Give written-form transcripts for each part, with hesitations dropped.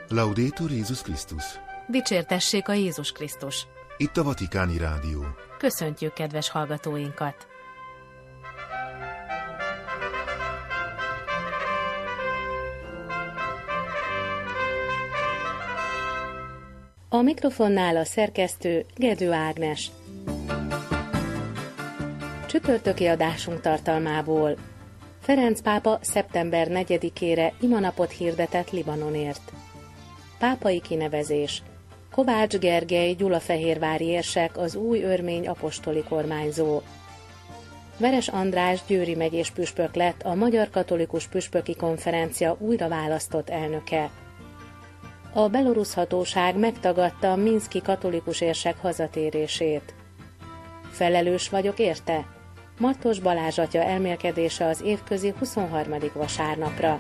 Laudetur Jézus Krisztus. Dicsértessék a Jézus Krisztus. Itt a Vatikáni Rádió. Köszöntjük kedves hallgatóinkat! A mikrofonnál a szerkesztő Gedő Ágnes. Csütörtöki adásunk tartalmából: Ferenc pápa szeptember 4-ére imanapot hirdetett Libanonért. Pápai kinevezés: Kovács Gergely gyulafehérvári érsek az új örmény apostoli kormányzó. Veres András Győri megyés püspök lett a Magyar Katolikus Püspöki Konferencia újra választott elnöke. A belorusz hatóság megtagadta a minszki katolikus érsek hazatérését. Felelős vagyok érte? Mattos Balázs atya elmélkedése az évközi 23. vasárnapra.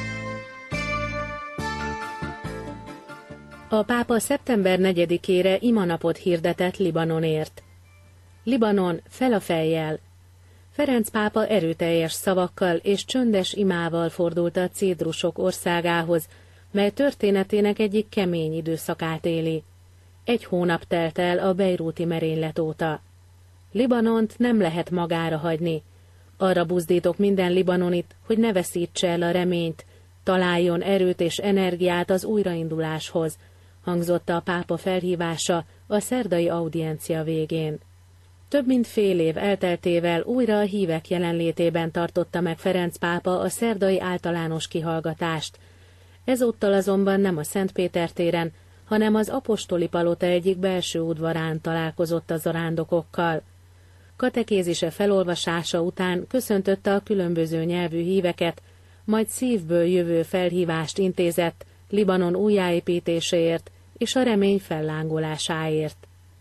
A pápa szeptember 4-ére imanapot hirdetett Libanonért. Libanon, fel a fejjel! Ferenc pápa erőteljes szavakkal és csöndes imával fordult a cédrusok országához, mely történetének egyik kemény időszakát éli. 1 hónap telt el a bejrúti merénylet óta. Libanont nem lehet magára hagyni. Arra buzdítok minden libanonit, hogy ne veszítse el a reményt, találjon erőt és energiát az újrainduláshoz, hangzott a pápa felhívása a szerdai audiencia végén. Több mint fél év elteltével újra a hívek jelenlétében tartotta meg Ferenc pápa a szerdai általános kihallgatást. Ezúttal azonban nem a Szent Péter téren, hanem az apostoli palota egyik belső udvarán találkozott a zarándokokkal. Katekézise felolvasása után köszöntötte a különböző nyelvű híveket, majd szívből jövő felhívást intézett Libanon újjáépítéséért és a remény fellángolásáért.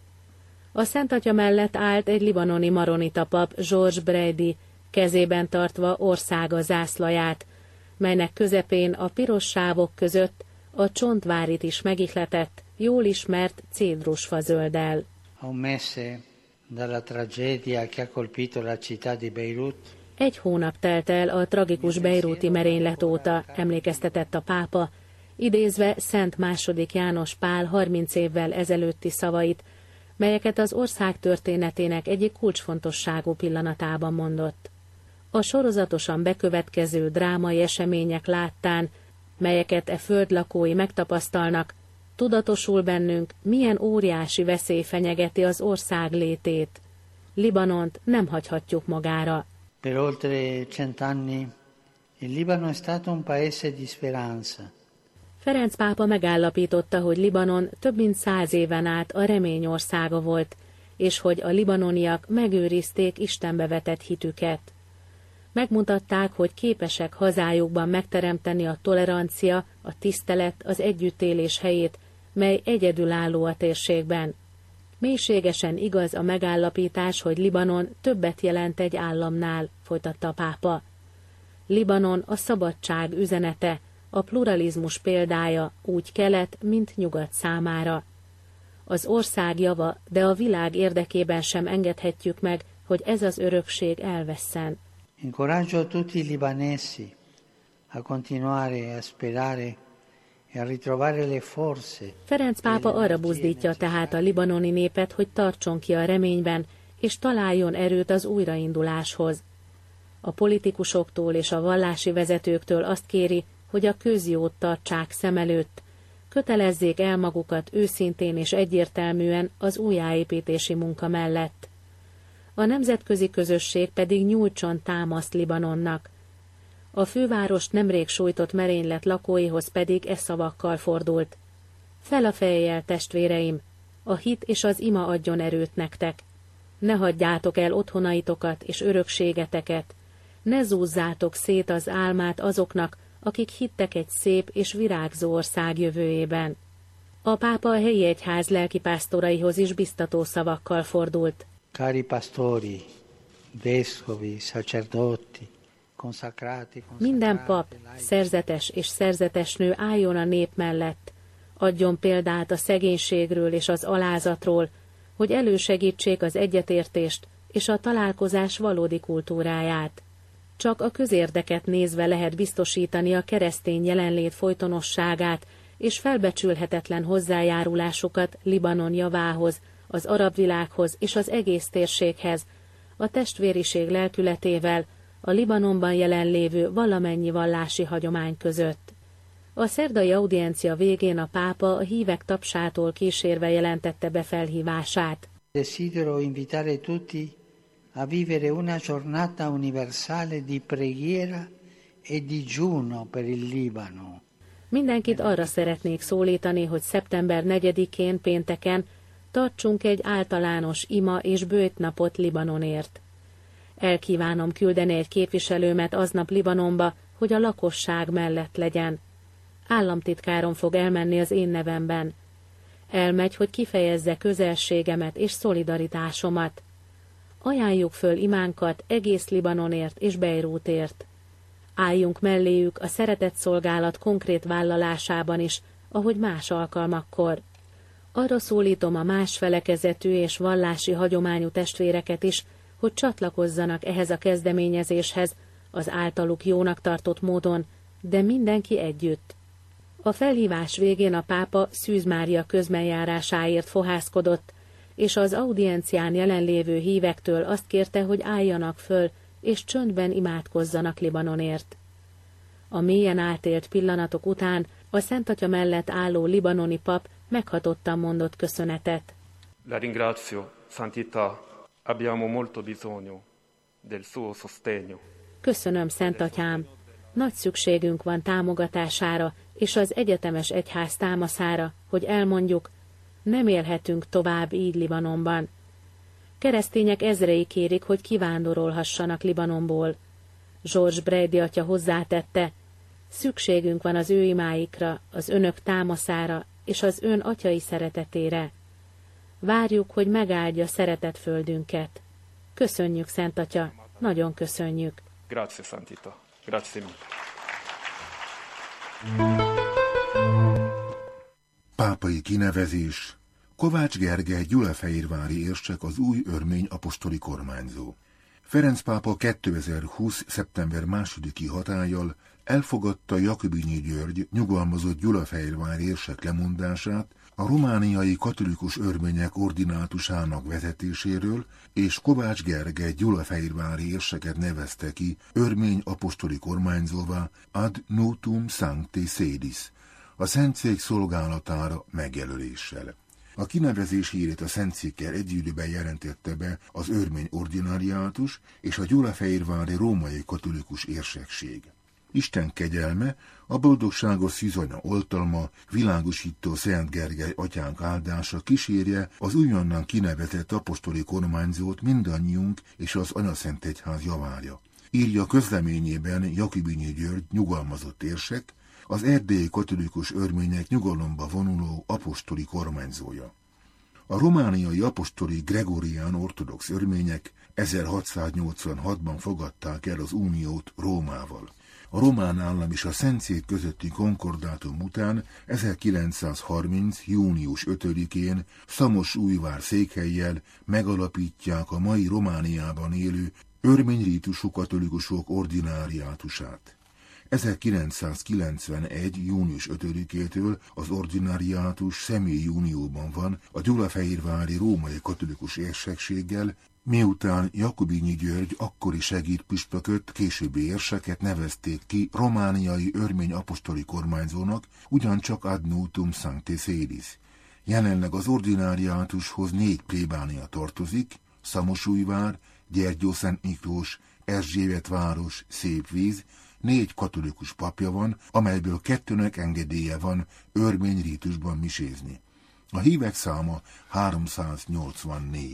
A Szent Atya mellett állt egy libanoni maronita pap, George Brady, kezében tartva országa zászlaját, melynek közepén a piros sávok között a csontvárit is megihletett, jól ismert cédrusfa zölddel. A mese dalla tragedia che ha colpito la città di Beirut. 1 hónap telt el a tragikus bejrúti merénylet óta, emlékeztetett a pápa, idézve Szent II. János Pál 30 évvel ezelőtti szavait, melyeket az ország történetének egyik kulcsfontosságú pillanatában mondott. A sorozatosan bekövetkező drámai események láttán, melyeket e föld lakói megtapasztalnak, tudatosul bennünk, milyen óriási veszély fenyegeti az ország létét. Libanont nem hagyhatjuk magára. Per oltre 100 anni il Libano è stato un paese di speranza. Ferenc pápa megállapította, hogy Libanon több mint 100 éven át a remény országa volt, és hogy a libanoniak megőrizték Istenbe vetett hitüket. Megmutatták, hogy képesek hazájukban megteremteni a tolerancia, a tisztelet, az együttélés helyét, mely egyedülálló a térségben. Mélységesen igaz a megállapítás, hogy Libanon többet jelent egy államnál, folytatta a pápa. Libanon a szabadság üzenete, a pluralizmus példája úgy kelet, mint nyugat számára. Az ország java, de a világ érdekében sem engedhetjük meg, hogy ez az örökség elvesszen. Incoraggio tutti i libanesi a continuare a sperare e a ritrovare le forze. Ferenc pápa arra buzdítja tehát a libanoni népet, hogy tartson ki a reményben, és találjon erőt az újrainduláshoz. A politikusoktól és a vallási vezetőktől azt kéri, hogy a közjót tartsák szem előtt, kötelezzék el magukat őszintén és egyértelműen az újjáépítési munka mellett. A nemzetközi közösség pedig nyújtson támaszt Libanonnak. A fővárost nemrég sújtott merénylet lakóihoz pedig e szavakkal fordult. Fel a fejjel, testvéreim! A hit és az ima adjon erőt nektek. Ne hagyjátok el otthonaitokat és örökségeteket. Ne zúzzátok szét az álmát azoknak, akik hittek egy szép és virágzó ország jövőjében. A pápa a helyi egyház lelkipásztoraihoz is biztató szavakkal fordult. Cari pastori, vescovi, sacerdoti, consacrati. Minden pap, szerzetes és szerzetesnő álljon a nép mellett, adjon példát a szegénységről és az alázatról, hogy elősegítsék az egyetértést és a találkozás valódi kultúráját. Csak a közérdeket nézve lehet biztosítani a keresztény jelenlét folytonosságát és felbecsülhetetlen hozzájárulásukat Libanon javához, az arab világhoz és az egész térséghez, a testvériség lelkületével, a Libanonban jelenlévő valamennyi vallási hagyomány között. A szerdai audiencia végén a pápa a hívek tapsától kísérve jelentette be felhívását. Desidero invitare tutti a vivere una giornata universale di preghiera e digiuno per il Libano. Mindenkit arra szeretnék szólítani, hogy szeptember 4-én pénteken tartsunk egy általános ima és bőjtnapot Libanonért. Elkívánom küldeni egy képviselőmet aznap Libanonba, hogy a lakosság mellett legyen. Államtitkárom fog elmenni az én nevemben. Elmegy, hogy kifejezze közelségemet és szolidaritásomat. Ajánljuk föl imánkat egész Libanonért és Bejrútért. Álljunk melléjük a szeretetszolgálat konkrét vállalásában is, ahogy más alkalmakkor. Arra szólítom a más felekezetű és vallási hagyományú testvéreket is, hogy csatlakozzanak ehhez a kezdeményezéshez, az általuk jónak tartott módon, de mindenki együtt. A felhívás végén a pápa Szűz Mária közbenjárásáért fohászkodott, és az audiencián jelenlévő hívektől azt kérte, hogy álljanak föl, és csöndben imádkozzanak Libanonért. A mélyen átélt pillanatok után a Szentatya mellett álló libanoni pap meghatottan mondott köszönetet. La ringrazio, Santità, abbiamo molto bisogno del suo sostegno. Köszönöm, Szentatyám! Nagy szükségünk van támogatására és az egyetemes egyház támaszára, hogy elmondjuk, nem élhetünk tovább így Libanonban. Keresztények ezrei kérik, hogy kivándorolhassanak Libanonból. George Brady atya hozzátette, szükségünk van az ő imáikra, az önök támaszára és az ön atyai szeretetére. Várjuk, hogy megáldja szeretett földünket. Köszönjük, Szent Atya, nagyon köszönjük. Grazie, Santità. Grazie mille. Pápai kinevezés. Kovács Gergely gyulafehérvári érsek az új örmény apostoli kormányzó. Ferenc pápa 2020. szeptember 2-i hatállyal elfogadta Jakobinyi György nyugalmazott gyulafehérvári érsek lemondását a romániai katolikus örmények ordinátusának vezetéséről, és Kovács Gergely gyulafehérvári érseket nevezte ki örmény apostoli kormányzóvá ad nutum sancti sedis, a Szentszék szolgálatára megjelöléssel. A kinevezés hírét a Szentszékkel egy időben jelentette be az örmény ordináriátus és a gyulafehérvári római katolikus érsekség. Isten kegyelme, a boldogságos szűzanya oltalma, világosító Szent Gergely atyánk áldása kísérje az újonnan kinevezett apostoli kormányzót mindannyiunk és az Anyaszentegyház javára. Írja közleményében Jakobinyi György nyugalmazott érsek, az erdélyi katolikus örmények nyugalomba vonuló apostoli kormányzója. A romániai apostoli gregorián ortodox örmények 1686-ban fogadták el az uniót Rómával. A román állam és a Szentszék közötti konkordátum után 1930. június 5-én Szamosújvár székhellyel megalapítják a mai Romániában élő örmény rítusú katolikusok ordináriátusát. 1991. június 5-től az ordináriátus személyi unióban van a gyulafehérvári római katolikus érsekséggel, miután Jakobinyi György akkori segédpüspököt, későbbi érseket nevezték ki romániai örmény apostoli kormányzónak, ugyancsak ad nutum sancti sedis. Jelenleg az ordináriátushoz 4 plébánia tartozik: Szamosújvár, Gyergyószent Miklós, Erzsébetváros, Szépvíz. 4 katolikus papja van, amelyből 2-nek engedélye van örmény rítusban misézni. A hívek száma 384.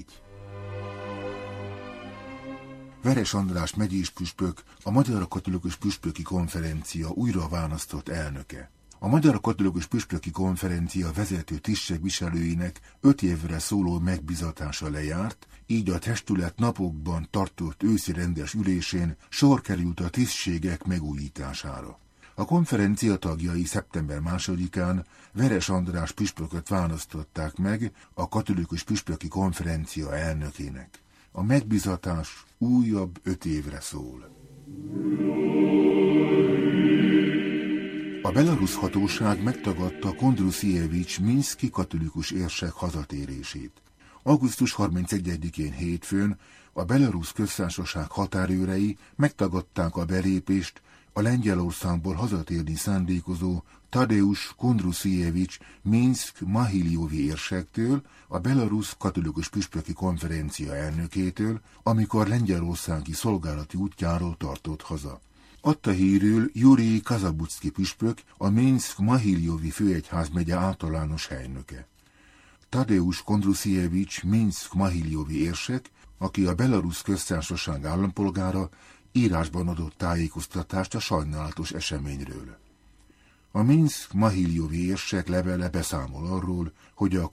Veres András megyés püspök, a Magyar Katolikus Püspöki Konferencia újra választott elnöke. A Magyar Katolikus Püspöki Konferencia vezető tisztségviselőinek 5 évre szóló megbizatása lejárt, így a testület napokban tartott őszi rendes ülésén sor került a tisztségek megújítására. A konferencia tagjai szeptember 2-án Veres András püspököt választották meg a Katolikus Püspöki Konferencia elnökének. A megbizatás újabb 5 évre szól. A belarusz hatóság megtagadta Kondruszievics minszki katolikus érsek hazatérését. Augusztus 31-én hétfőn a Belarusz köztársaság határőrei megtagadták a belépést a Lengyelországból hazatérni szándékozó Tadeusz Kondruszievics Minszk-Mahiljovi érsektől, a Belarusz katolikus püspöki konferencia elnökétől, amikor lengyelországi szolgálati útjáról tartott haza. Adta hírül Jurij Kazabucki püspök, a Minszk-Mahiljovi főegyházmegye általános helynöke. Tadeusz Kondruszievics Minszk-Mahiljovi érsek, aki a Belarusz köztársaság állampolgára, írásban adott tájékoztatást a sajnálatos eseményről. A Minszk-Mahiljovi érsek levele beszámol arról, hogy a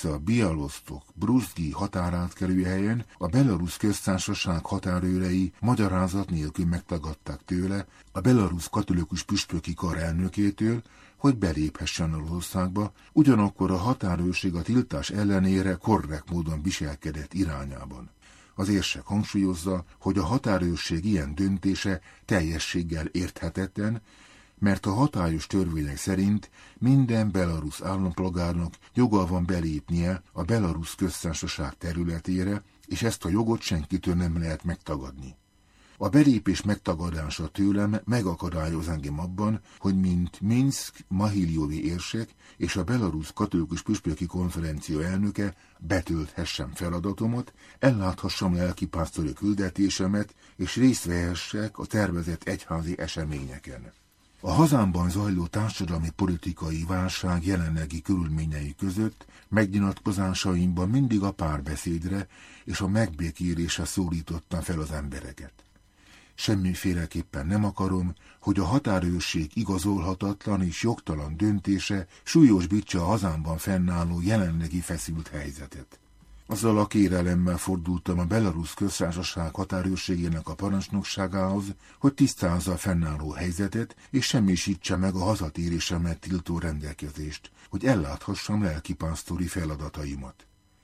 Kuznica-Bialostok-Bruzgi határátkelő helyen a Belarusz köztársaság határőrei magyarázat nélkül megtagadták tőle, a Belarusz katolikus püspöki kar elnökétől, hogy beléphessen az országba, ugyanakkor a határőrség a tiltás ellenére korrekt módon viselkedett irányában. Az érsek hangsúlyozza, hogy a határőrség ilyen döntése teljességgel érthetetlen, mert a hatályos törvények szerint minden belarusz állampolgárnak joga van belépnie a Belarusz köztársaság területére, és ezt a jogot senkitől nem lehet megtagadni. A belépés megtagadása tőlem megakadályoz engem abban, hogy mint Minszk-Mahiljovi érsek és a Belarusz katolikus püspöki konferencia elnöke betölthessem feladatomat, elláthassam lelkipásztori küldetésemet, és részt vehessek a tervezett egyházi eseményeken. A hazámban zajló társadalmi politikai válság jelenlegi körülményei között megnyilatkozásaimban mindig a párbeszédre és a megbékélésre szólítottam fel az embereket. Semmiféleképpen nem akarom, hogy a határőrség igazolhatatlan és jogtalan döntése súlyosbítsa a hazámban fennálló jelenlegi feszült helyzetet. Azzal a kérelemmel fordultam a Belarusz köztársaság határőrségének a parancsnokságához, hogy tisztázza a fennálló helyzetet, és semmisítse meg a hazatérésemet tiltó rendelkezést, hogy elláthassam lelkipásztori feladataimat.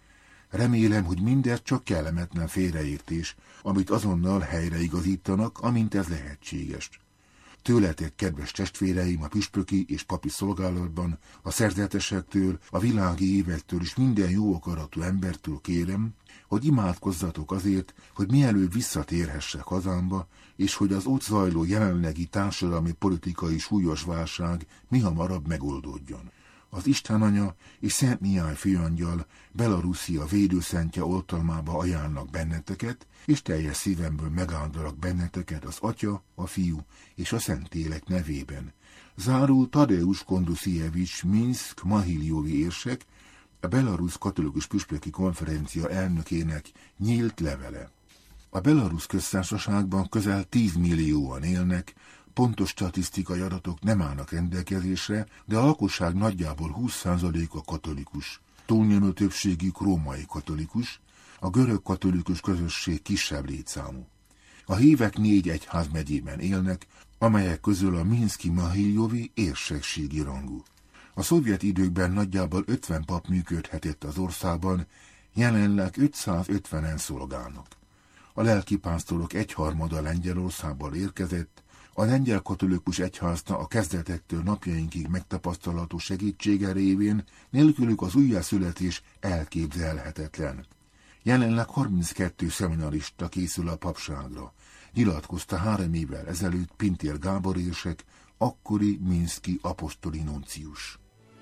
Remélem, hogy mindez csak kellemetlen félreértés, amit azonnal helyreigazítanak, amint ez lehetséges. Tőletek, kedves testvéreim, a püspöki és papi szolgálatban, a szerzetesektől, a világi évektől és minden jó akaratú embertől kérem, hogy imádkozzatok azért, hogy mielőbb visszatérhessek hazámba, és hogy az ott zajló jelenlegi társadalmi politikai súlyos válság mihamarabb megoldódjon. Az Istenanya és Szent Mihály főangyal Belaruszia védőszentje oltalmába ajánlnak benneteket, és teljes szívemből megáldalak benneteket az Atya, a Fiú és a Szentlélek nevében. Zárul Tadeusz Kondruszievics Minszk-Mahiljovi érsek, a Belarusz katolikus püspöki konferencia elnökének nyílt levele. A Belarusz köztársaságban közel 10 millióan élnek, pontos statisztikai adatok nem állnak rendelkezésre, de a lakosság nagyjából 20%-a katolikus. Túlnyomó többségük római katolikus, a görög katolikus közösség kisebb létszámú. A hívek 4 egyházmegyében élnek, amelyek közül a Minszki-Mahiljovi érsekségi rangú. A szovjet időkben nagyjából 50 pap működhetett az országban, jelenleg 550-en szolgálnak. A lelkipásztorok egyharmada Lengyelországból érkezett, a lengyel katolikus egyházna a kezdetektől napjainkig megtapasztalható segítsége révén nélkülük az újjászületés elképzelhetetlen. Jelenleg 32 szeminarista készül a papságra, nyilatkozta 3 évvel ezelőtt Pintér Gábor érsek, akkori minszki apostoli nuncius.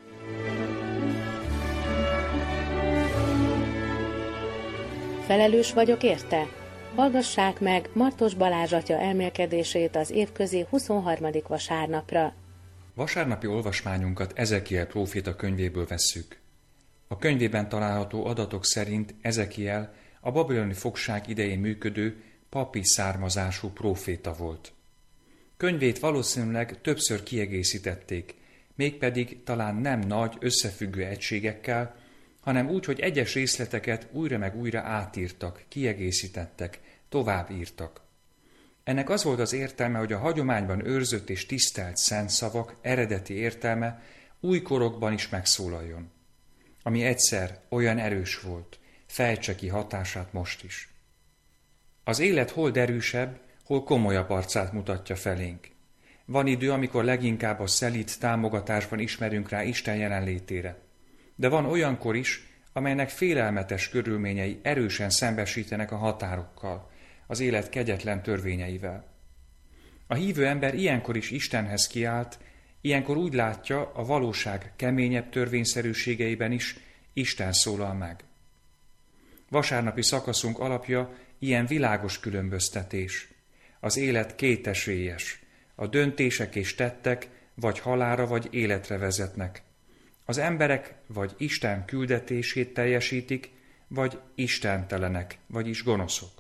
Felelős vagyok érte? Hallgassák meg Martos Balázs atya elmélkedését az évközi 23. vasárnapra. Vasárnapi olvasmányunkat Ezekiel próféta könyvéből vesszük. A könyvében található adatok szerint Ezekiel a babiloni fogság idején működő papi származású próféta volt. Könyvét valószínűleg többször kiegészítették, mégpedig talán nem nagy, összefüggő egységekkel, hanem úgy, hogy egyes részleteket újra meg újra átírtak, kiegészítettek, továbbírtak. Ennek az volt az értelme, hogy a hagyományban őrzött és tisztelt szent szavak eredeti értelme új korokban is megszólaljon, ami egyszer olyan erős volt, fejtse ki hatását most is. Az élet hol derűsebb, hol komolyabb arcát mutatja felénk. Van idő, amikor leginkább a szelíd támogatásban ismerünk rá Isten jelenlétére. De van olyankor is, amelynek félelmetes körülményei erősen szembesítenek a határokkal, az élet kegyetlen törvényeivel. A hívő ember ilyenkor is Istenhez kiált, ilyenkor úgy látja, a valóság keményebb törvényszerűségeiben is Isten szólal meg. Vasárnapi szakaszunk alapja ilyen világos különböztetés. Az élet kétesélyes, a döntések és tettek vagy halálra, vagy életre vezetnek. Az emberek vagy Isten küldetését teljesítik, vagy istentelenek, vagyis gonoszok.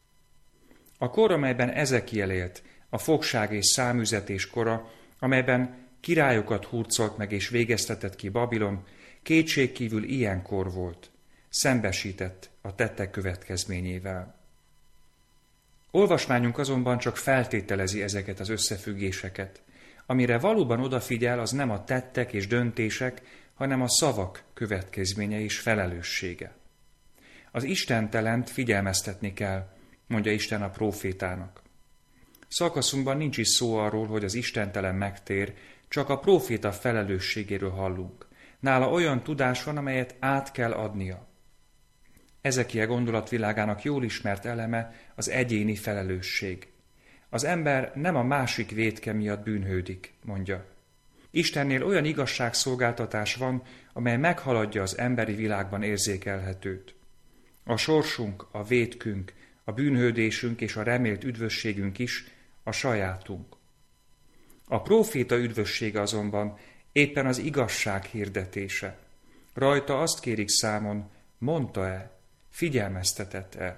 A kor, amelyben Ezekiel élt, a fogság és száműzetés kora, amelyben királyokat hurcolt meg és végeztetett ki Babilon, kétségkívül ilyen kor volt, szembesített a tettek következményével. Olvasmányunk azonban csak feltételezi ezeket az összefüggéseket. Amire valóban odafigyel, az nem a tettek és döntések, hanem a szavak következménye és felelőssége. Az istentelent figyelmeztetni kell, mondja Isten a prófétának. Szakaszunkban nincs is szó arról, hogy az istentelen megtér, csak a próféta felelősségéről hallunk. Nála olyan tudás van, amelyet át kell adnia. Ezekiel gondolatvilágának jól ismert eleme az egyéni felelősség. Az ember nem a másik vétke miatt bűnhődik, mondja. Istennél olyan igazságszolgáltatás van, amely meghaladja az emberi világban érzékelhetőt. A sorsunk, a vétkünk, a bűnhődésünk és a remélt üdvösségünk is a sajátunk. A próféta üdvössége azonban éppen az igazság hirdetése. Rajta azt kérik számon, mondta-e, figyelmeztetett-e.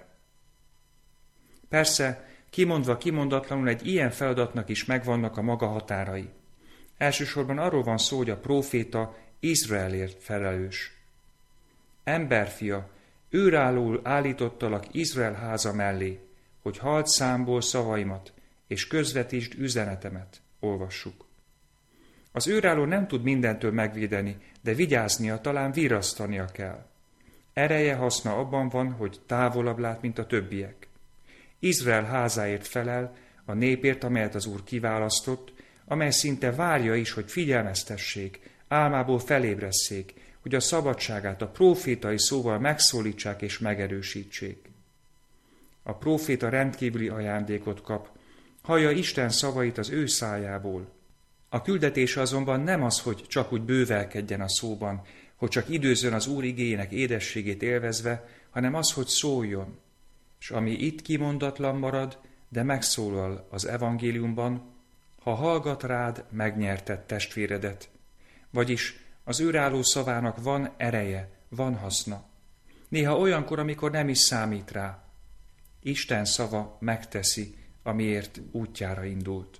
Persze, kimondva kimondatlanul egy ilyen feladatnak is megvannak a maga határai. Elsősorban arról van szó, hogy a próféta Izraelért felelős. Emberfia, őrállól állítottalak Izrael háza mellé, hogy halld számból szavaimat, és közvetítsd üzenetemet, olvassuk. Az őrálló nem tud mindentől megvédeni, de vigyáznia, talán virrasztania kell. Ereje, haszna abban van, hogy távolabb lát, mint a többiek. Izrael házáért felel, a népért, amelyet az Úr kiválasztott, amely szinte várja is, hogy figyelmeztessék, álmából felébresszék, hogy a szabadságát a prófétai szóval megszólítsák és megerősítsék. A próféta rendkívüli ajándékot kap, hallja Isten szavait az ő szájából. A küldetése azonban nem az, hogy csak úgy bővelkedjen a szóban, hogy csak időzzön az Úr igéjének édességét élvezve, hanem az, hogy szóljon. És ami itt kimondatlan marad, de megszólal az evangéliumban, ha hallgat rád, megnyerted testvéredet. Vagyis az őrálló szavának van ereje, van haszna. Néha olyankor, amikor nem is számít rá. Isten szava megteszi, amiért útjára indult.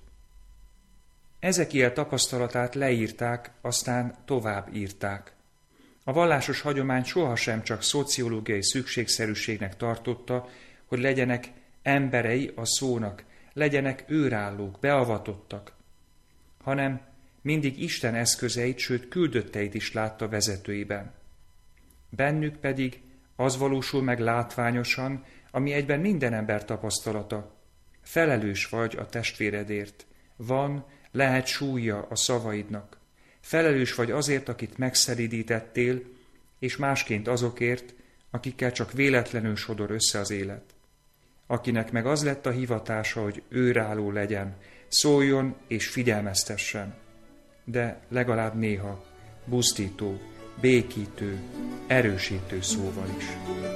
Ezekiel tapasztalatát leírták, aztán tovább írták. A vallásos hagyomány sohasem csak szociológiai szükségszerűségnek tartotta, hogy legyenek emberei a szónak, legyenek őrállók, beavatottak, hanem mindig Isten eszközeit, sőt küldötteit is látta vezetőiben. Bennük pedig az valósul meg látványosan, ami egyben minden ember tapasztalata. Felelős vagy a testvéredért. Van, lehet súlya a szavaidnak. Felelős vagy azért, akit megszelídítettél, és másként azokért, akikkel csak véletlenül sodor össze az élet. Akinek meg az lett a hivatása, hogy őrálló legyen, szóljon és figyelmeztessen, de legalább néha buzdító, békítő, erősítő szóval is.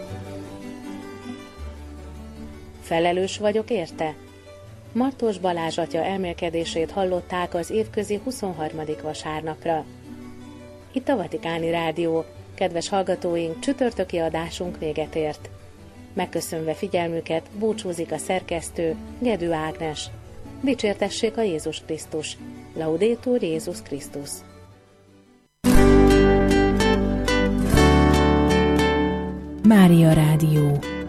Felelős vagyok érte? Martos Balázs atya elmélkedését hallották az évközi 23. vasárnapra. Itt a Vatikáni Rádió. Kedves hallgatóink, csütörtöki adásunk véget ért. Megköszönve figyelmüket búcsúzik a szerkesztő, Gedő Ágnes. Dicsértessék a Jézus Krisztus. Laudetur Jézus Krisztus. Mária Rádió.